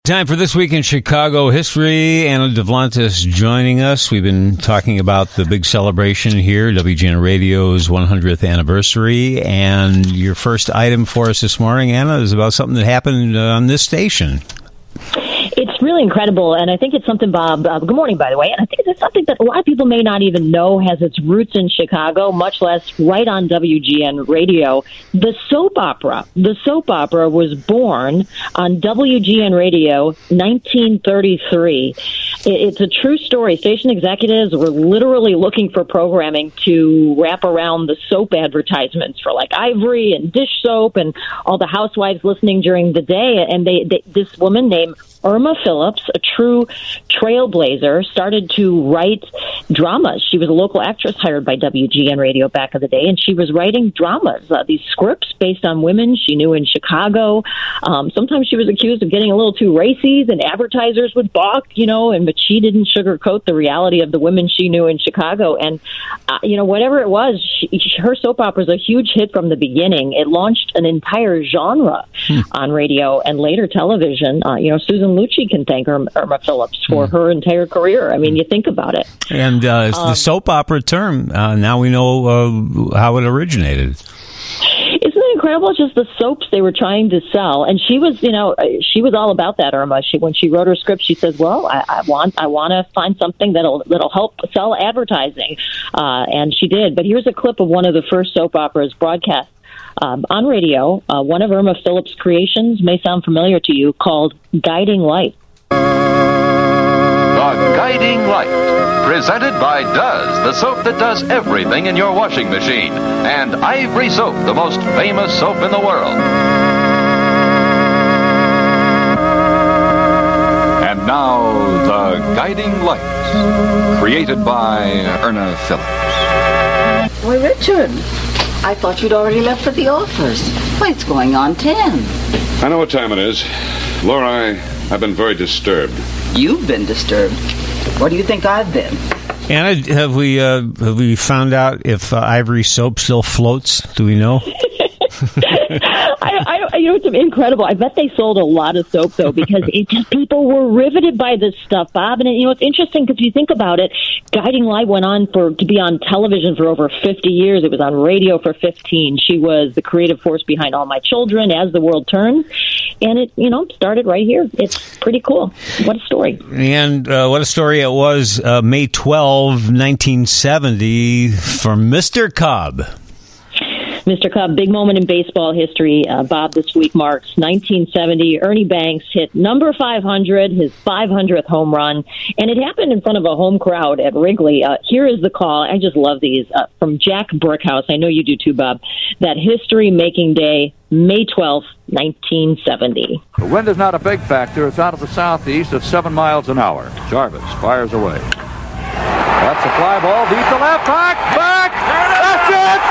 Time for This Week in Chicago History. Anna Devlantis joining us. We've been talking about the big celebration here, WGN Radio's 100th anniversary. And your first item for us this morning, Anna, is about something that happened on this station. It's really incredible, and I think it's something, Bob, good morning, by the way, and I think it's something that a lot of people may not even know has its roots in Chicago, much less right on WGN Radio. The soap opera. The soap opera was born on WGN Radio 1933. It's a true story. Station executives were literally looking for programming to wrap around the soap advertisements for like Ivory and dish soap and all the housewives listening during the day, and this woman named Irma Phillips, a true trailblazer, started to write dramas. She was a local actress hired by WGN Radio back in the day, and she was writing dramas, these scripts based on women she knew in Chicago. Sometimes she was accused of getting a little too racy, and advertisers would balk, but she didn't sugarcoat the reality of the women she knew in Chicago. And, whatever it was, her soap opera was a huge hit from the beginning. It launched an entire genre on radio and later television. Susan Lucci can thank Irma Phillips for her entire career. I mean, you think about it. And the soap opera term, now we know how it originated. Isn't it incredible? Just the soaps they were trying to sell, and she was all about that. Irma. When she wrote her script, she says, "Well, I want to find something that'll help sell advertising," and she did. But here's a clip of one of the first soap operas broadcast on radio. One of Irma Phillips' creations may sound familiar to you, called "Guiding Light." The Guiding Light, presented by Does, the soap that does everything in your washing machine, and Ivory Soap, the most famous soap in the world. And now, The Guiding Light, created by Irma Phillips. Why, Richard, I thought you'd already left for the office. Why, it's going on 10. I know what time it is. Laura, I've been very disturbed. You've been disturbed. What do you think I've been? Anna, have we found out if Ivory Soap still floats? Do we know? It's incredible. I bet they sold a lot of soap, though, because people were riveted by this stuff, Bob. And, it's interesting because you think about it, Guiding Light went on to be on television for over 50 years. It was on radio for 15. She was the creative force behind All My Children, As the World Turns. And it, started right here. It's pretty cool. What a story. And what a story it was. May 12, 1970, for Mr. Cobb. Mr. Cobb, big moment in baseball history. Bob, this week marks 1970. Ernie Banks hit number 500, his 500th home run, and it happened in front of a home crowd at Wrigley. Here is the call. I just love these. From Jack Brickhouse. I know you do too, Bob. That history-making day, May 12th, 1970. The wind is not a big factor. It's out of the southeast at 7 miles an hour. Jarvis fires away. That's a fly ball deep to left. Back. That's it.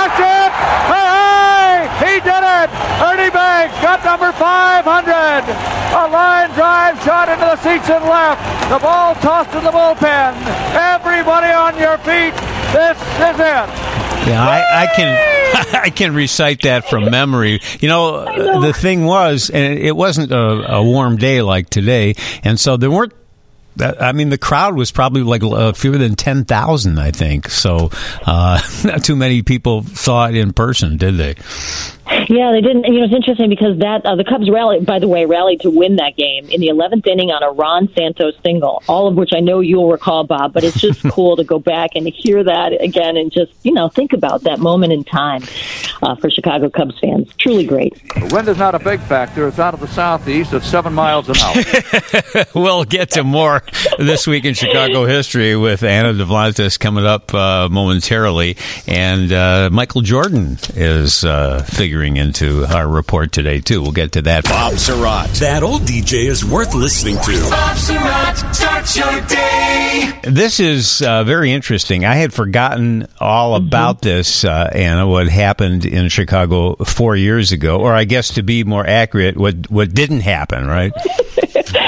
Hey! He did it. Ernie Banks got number 500. A line drive shot into the seats and left. The ball tossed to the bullpen. Everybody on your feet. This is it. Yeah, I can recite that from memory. The thing was, and it wasn't a warm day like today, and so there weren't. The crowd was probably like fewer than 10,000, I think. So not too many people saw it in person, did they? Yeah, they didn't. It's interesting because the Cubs rallied to win that game in the 11th inning on a Ron Santos single, all of which I know you'll recall, Bob, but it's just cool to go back and to hear that again and just, think about that moment in time for Chicago Cubs fans. Truly great. The wind is not a big factor. It's out of the southeast at 7 miles an hour. We'll get to more This Week in Chicago history with Anna Devlantis coming up momentarily. And Michael Jordan is figuring into our report today, too. We'll get to that. Bob Surratt. That old DJ is worth listening to. Bob Surratt, start your day. This is very interesting. I had forgotten all about this, Anna, what happened in Chicago 4 years ago, or I guess to be more accurate, what didn't happen, right?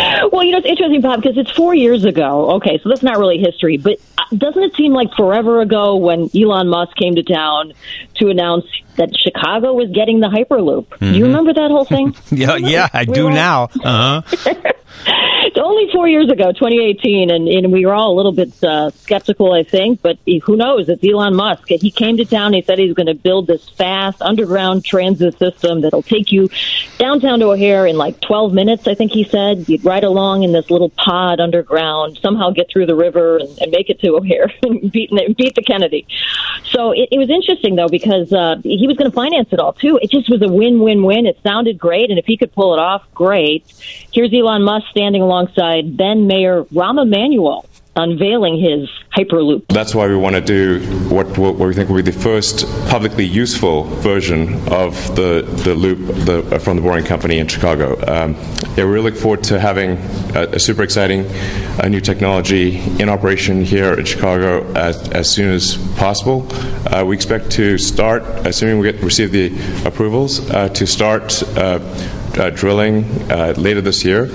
Well, it's interesting, Bob, because it's 4 years ago. Okay, so that's not really history, but doesn't it seem like forever ago when Elon Musk came to town to announce that Chicago was getting the Hyperloop? Mm-hmm. Do you remember that whole thing? Yeah, I do now. Uh-huh. It's only 4 years ago, 2018, and we were all a little bit skeptical, I think, but who knows? It's Elon Musk. He came to town. He said he's going to build this fast underground transit system that'll take you downtown to O'Hare in like 12 minutes, I think he said. You'd ride along in this little pod underground, somehow get through the river and make it to O'Hare and beat the Kennedy. So it was interesting, though, because he was going to finance it all, too. It just was a win-win-win. It sounded great, and if he could pull it off, great. Here's Elon Musk standing alongside then Mayor Rahm Emanuel unveiling his Hyperloop. That's why we want to do what we think will be the first publicly useful version of the loop from the Boring Company in Chicago. We really look forward to having a super exciting new technology in operation here in Chicago as soon as possible. We expect to start, assuming we receive the approvals, to start drilling later this year,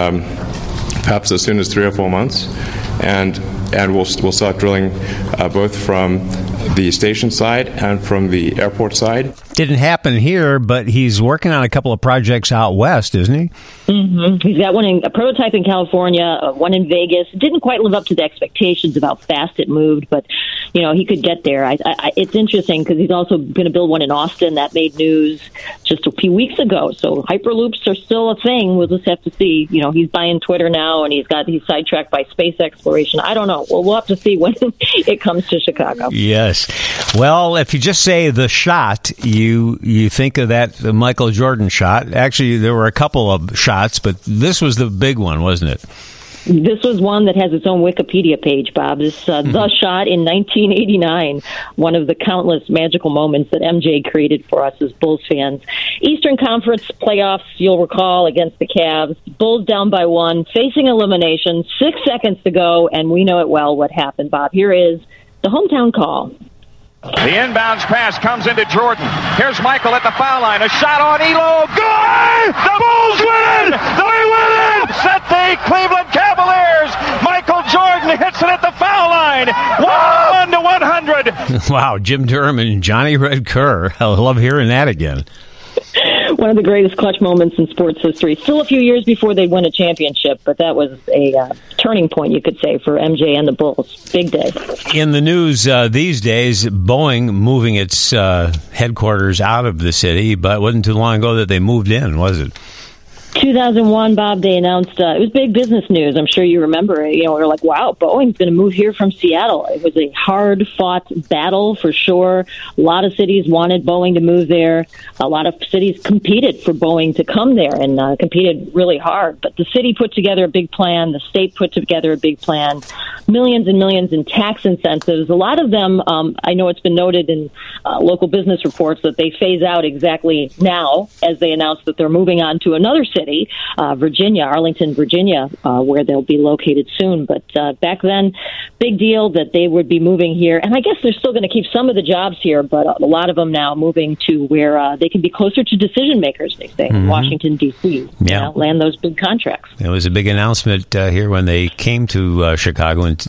perhaps as soon as 3 or 4 months, and we'll start drilling both from the station side and from the airport side. Didn't happen here, but he's working on a couple of projects out west, isn't he? Mm-hmm. He's got a prototype in California, one in Vegas. Didn't quite live up to the expectations of how fast it moved, but he could get there. It's interesting because he's also going to build one in Austin that made news just a few weeks ago. So Hyperloops are still a thing. We'll just have to see. He's buying Twitter now, and he's sidetracked by space exploration. I don't know. We'll have to see when it comes to Chicago. Yes. Well, if you just say the shot, you think of that Michael Jordan shot. Actually, there were a couple of shots, but this was the big one, wasn't it? This was one that has its own Wikipedia page, Bob. This the shot in 1989, one of the countless magical moments that MJ created for us as Bulls fans. Eastern Conference playoffs, you'll recall, against the Cavs. Bulls down by 1, facing elimination, 6 seconds to go, and we know it well what happened, Bob. Here is the hometown call. The inbounds pass comes into Jordan. Here's Michael at the foul line. A shot on Elo. Good! The Bulls win! They win it! Set the Cleveland Cavaliers. Michael Jordan hits it at the foul line. 1-100. Wow, Jim Durham and Johnny Red Kerr. I love hearing that again. One of the greatest clutch moments in sports history. Still a few years before they win a championship, but that was a turning point, you could say, for MJ and the Bulls. Big day. In the news these days, Boeing moving its headquarters out of the city, but it wasn't too long ago that they moved in, was it? 2001, Bob, they announced, it was big business news. I'm sure you remember it. We were like, wow, Boeing's going to move here from Seattle. It was a hard-fought battle for sure. A lot of cities wanted Boeing to move there. A lot of cities competed for Boeing to come there and competed really hard. But the city put together a big plan. The state put together a big plan. Millions and millions in tax incentives. A lot of them, I know it's been noted in local business reports that they phase out exactly now as they announce that they're moving on to another city. Virginia, Arlington, Virginia, where they'll be located soon. But back then, big deal that they would be moving here. And I guess they're still going to keep some of the jobs here, but a lot of them now moving to where they can be closer to decision makers, they say, in Washington, D.C. Yeah. Land those big contracts. It was a big announcement here when they came to Chicago in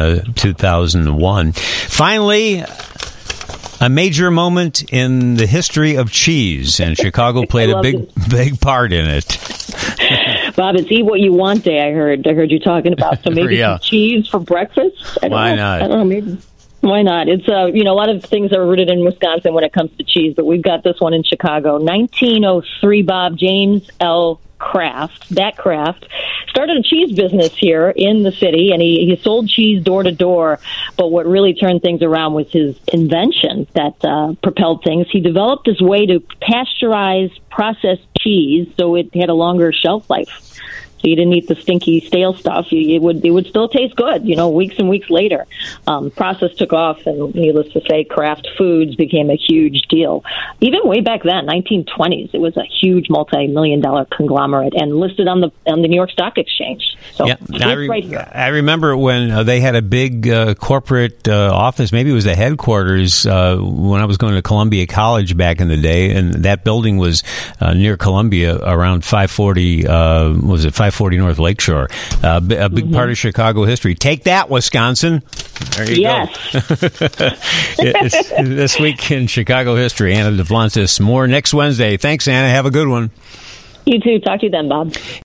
2001. Finally, a major moment in the history of cheese, and Chicago played a big part in it. Bob, it's Eat What You Want Day, I heard you talking about. So maybe some cheese for breakfast? Why not? I don't know, maybe. Why not? It's a lot of things are rooted in Wisconsin when it comes to cheese, but we've got this one in Chicago. 1903, Bob, James L. Kraft started a cheese business here in the city, and he sold cheese door to door. But what really turned things around was his invention that propelled things. He developed this way to pasteurize processed cheese so it had a longer shelf life. So you didn't eat the stinky, stale stuff. It would still taste good, weeks and weeks later. Process took off, and needless to say, Kraft Foods became a huge deal. Even way back then, 1920s, it was a huge multi-million-dollar conglomerate and listed on the New York Stock Exchange. So right here. I remember when they had a big corporate office. Maybe it was the headquarters when I was going to Columbia College back in the day, and that building was near Columbia around 540. Was it 540 I-40 North Lakeshore. A big part of Chicago history. Take that, Wisconsin. There you go. It's this week in Chicago history. Anna Duplantis. More next Wednesday. Thanks, Anna. Have a good one. You too. Talk to you then, Bob.